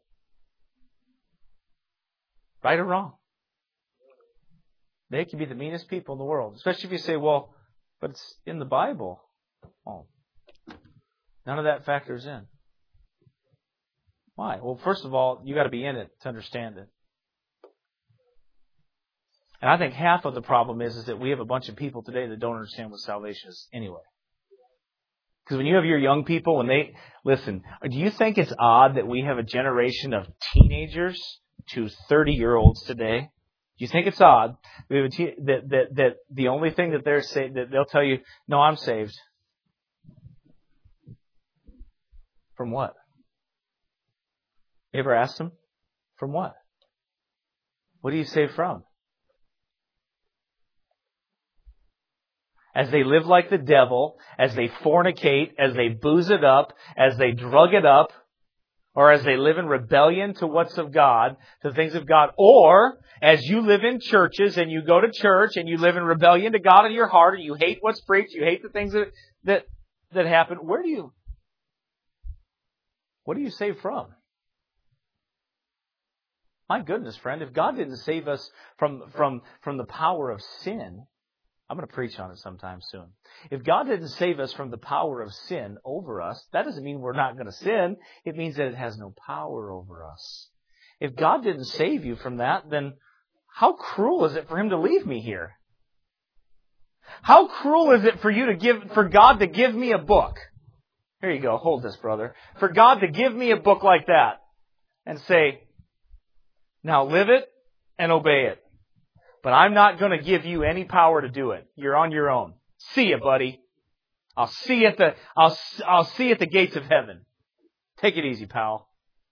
Right or wrong. They can be the meanest people in the world. Especially if you say, well, but it's in the Bible. Oh, none of that factors in. Why? Well, first of all, you got to be in it to understand it. And I think half of the problem is that we have a bunch of people today that don't understand what salvation is anyway. Because when you have your young people, when they listen, do you think it's odd that we have a generation of teenagers to 30-year-olds today? Do you think it's odd we have that the only thing that they're saying, that they'll tell you, no, I'm saved. From what? You ever asked them? From what? What are you saved from? as they live like the devil, as they fornicate, as they booze it up, as they drug it up, or as they live in rebellion to what's of God, to things of God, or as you live in churches and you go to church and you live in rebellion to God in your heart, and you hate what's preached, you hate the things that happen, what are you saved from? My goodness, friend, if God didn't save us from the power of sin, I'm going to preach on it sometime soon. If God didn't save us from the power of sin over us, that doesn't mean we're not going to sin. It means that it has no power over us. If God didn't save you from that, then how cruel is it for Him to leave me here? How cruel is it for God to give me a book? Here you go, hold this, brother. For God to give me a book like that and say, now live it and obey it. But I'm not going to give you any power to do it. You're on your own. See ya, buddy. I'll see you at the gates of heaven. Take it easy, pal.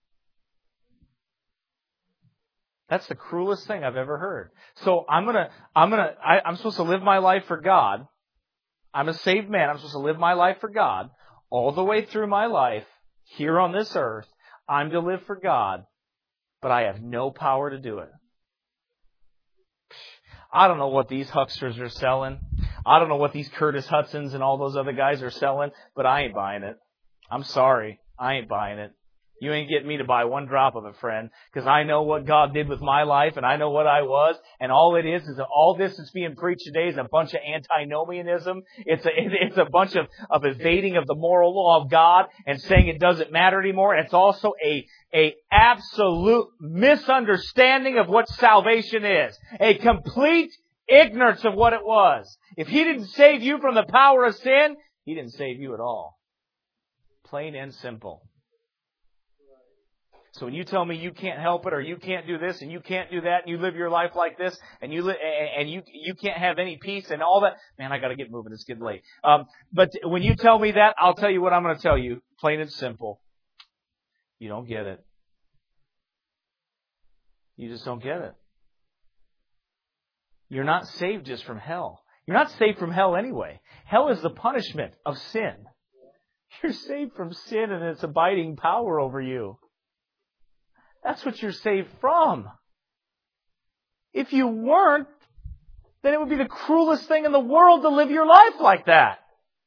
That's the cruelest thing I've ever heard. So I'm supposed to live my life for God. I'm a saved man. I'm supposed to live my life for God all the way through my life here on this earth. I'm to live for God, but I have no power to do it. I don't know what these hucksters are selling. I don't know what these Curtis Hudsons and all those other guys are selling, but I ain't buying it. I'm sorry. I ain't buying it. You ain't getting me to buy one drop of it, friend, because I know what God did with my life, and I know what I was, and all it is that all this that's being preached today is a bunch of antinomianism. It's a bunch of evading of the moral law of God and saying it doesn't matter anymore. It's also a absolute misunderstanding of what salvation is. A complete ignorance of what it was. If He didn't save you from the power of sin, He didn't save you at all. Plain and simple. So when you tell me you can't help it, or you can't do this, and you can't do that, and you live your life like this, and you can't have any peace and all that, man, I got to get moving. It's getting late. But when you tell me that, I'll tell you what I'm going to tell you. Plain and simple. You don't get it. You just don't get it. You're not saved just from hell. You're not saved from hell anyway. Hell is the punishment of sin. You're saved from sin and its abiding power over you. That's what you're saved from. If you weren't, then it would be the cruelest thing in the world to live your life like that.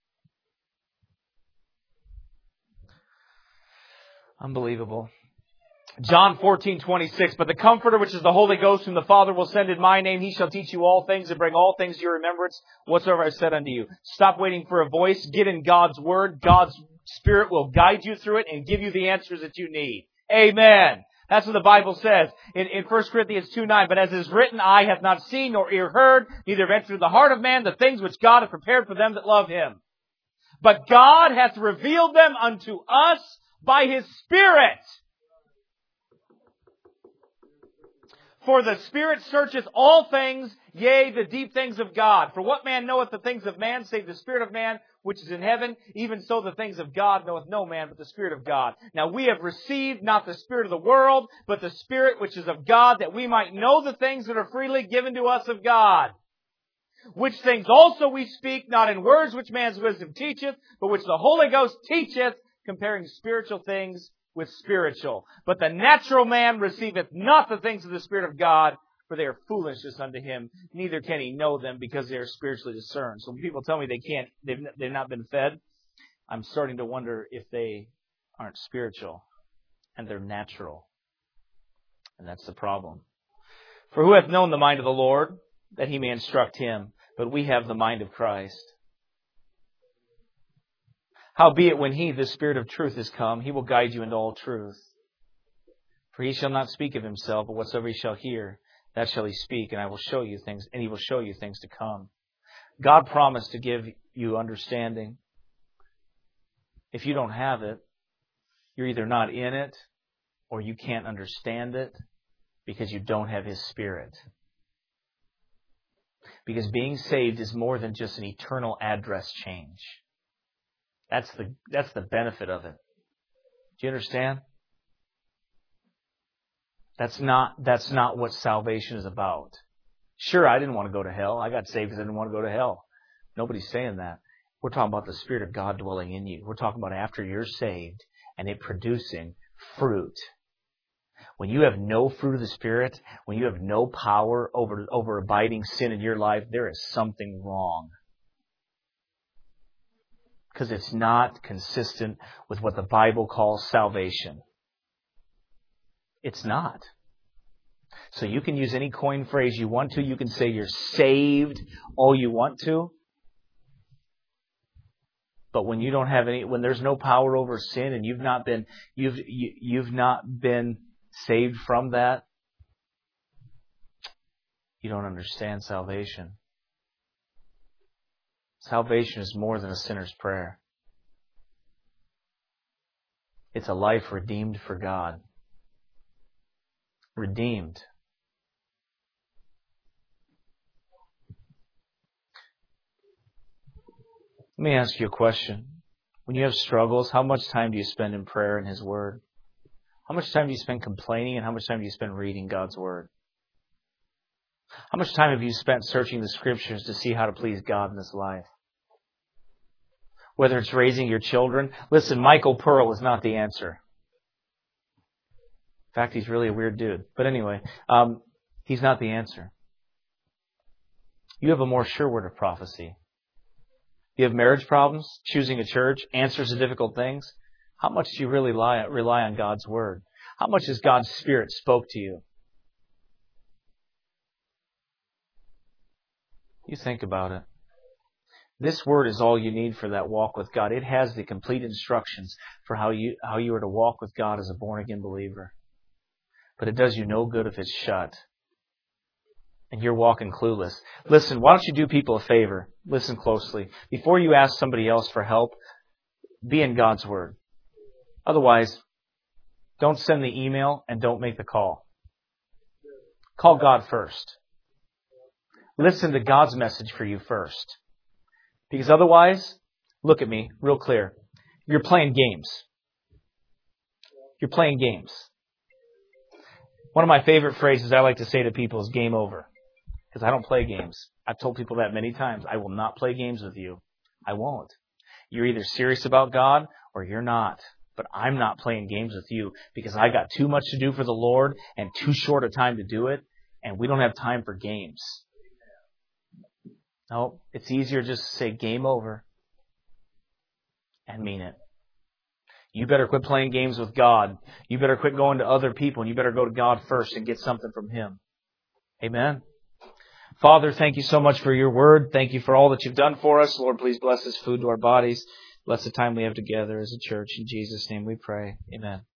Unbelievable. John 14:26, but the Comforter, which is the Holy Ghost, whom the Father will send in my name, He shall teach you all things and bring all things to your remembrance, whatsoever I said unto you. Stop waiting for a voice. Get in God's Word. God's Spirit will guide you through it and give you the answers that you need. Amen. That's what the Bible says in 1 Corinthians 2:9. But as is written, eye hath not seen nor ear heard, neither have entered the heart of man the things which God hath prepared for them that love Him. But God hath revealed them unto us by His Spirit. For the Spirit searcheth all things, yea, the deep things of God. For what man knoweth the things of man, save the Spirit of man, which is in heaven? Even so the things of God knoweth no man, but the Spirit of God. Now we have received not the spirit of the world, but the Spirit which is of God, that we might know the things that are freely given to us of God. Which things also we speak, not in words which man's wisdom teacheth, but which the Holy Ghost teacheth, comparing spiritual things with spiritual. But the natural man receiveth not the things of the Spirit of God, for they are foolishness unto him. Neither can he know them, because they are spiritually discerned. So when people tell me they've not been fed, I'm starting to wonder if they aren't spiritual and they're natural. And that's the problem. For who hath known the mind of the Lord, that He may instruct him? But we have the mind of Christ. Howbeit, when He, the Spirit of truth, is come, He will guide you into all truth. For He shall not speak of Himself, but whatsoever He shall hear, that shall He speak, and He will show you things to come. God promised to give you understanding. If you don't have it, you're either not in it, or you can't understand it, because you don't have His Spirit. Because being saved is more than just an eternal address change. That's the benefit of it. Do you understand? That's not what salvation is about. Sure, I didn't want to go to hell. I got saved because I didn't want to go to hell. Nobody's saying that. We're talking about the Spirit of God dwelling in you. We're talking about after you're saved and it producing fruit. When you have no fruit of the Spirit, when you have no power over abiding sin in your life, there is something wrong. Because it's not consistent with what the Bible calls salvation. It's not. So you can use any coin phrase you want to. You can say you're saved all you want to. But when you don't have when there's no power over sin and you've not been saved from that, you don't understand salvation. Salvation is more than a sinner's prayer. It's a life redeemed for God. Redeemed. Let me ask you a question. When you have struggles, how much time do you spend in prayer and His Word? How much time do you spend complaining and how much time do you spend reading God's Word? How much time have you spent searching the Scriptures to see how to please God in this life? Whether it's raising your children. Listen, Michael Pearl is not the answer. In fact, he's really a weird dude. But anyway, he's not the answer. You have a more sure word of prophecy. You have marriage problems, choosing a church, answers to difficult things. How much do you really rely on God's Word? How much has God's Spirit spoke to you? You think about it. This Word is all you need for that walk with God. It has the complete instructions for how you are to walk with God as a born-again believer. But it does you no good if it's shut. And you're walking clueless. Listen, why don't you do people a favor? Listen closely. Before you ask somebody else for help, be in God's Word. Otherwise, don't send the email and don't make the call. Call God first. Listen to God's message for you first. Because otherwise, look at me real clear. You're playing games. You're playing games. One of my favorite phrases I like to say to people is game over. Because I don't play games. I've told people that many times. I will not play games with you. I won't. You're either serious about God or you're not. But I'm not playing games with you because I got too much to do for the Lord and too short a time to do it. And we don't have time for games. No, it's easier just to say game over and mean it. You better quit playing games with God. You better quit going to other people and you better go to God first and get something from Him. Amen. Father, thank you so much for your word. Thank you for all that you've done for us. Lord, please bless this food to our bodies. Bless the time we have together as a church. In Jesus' name we pray. Amen.